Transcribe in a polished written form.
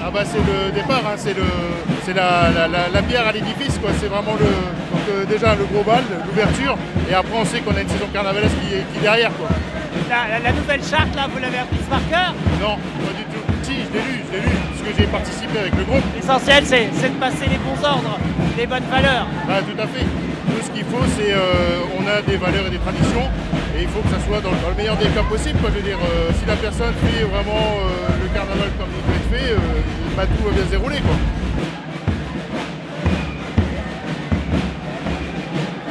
Ah bah c'est le départ, hein, c'est la pierre à l'édifice, quoi. C'est vraiment déjà le gros bal, l'ouverture, et après on sait qu'on a une saison carnavalesque qui est derrière, quoi. La nouvelle charte là, vous l'avez apprise par cœur? Non, pas du tout. Si, je l'ai lu, puisque j'ai participé avec le groupe. L'essentiel c'est de passer les bons ordres, les bonnes valeurs. Bah tout à fait. Nous ce qu'il faut c'est, on a des valeurs et des traditions, et il faut que ça soit dans le meilleur des cas possible, quoi. Je veux dire, si la personne fait vraiment le carnaval comme il doit être fait, bah, tout va bien se dérouler, quoi.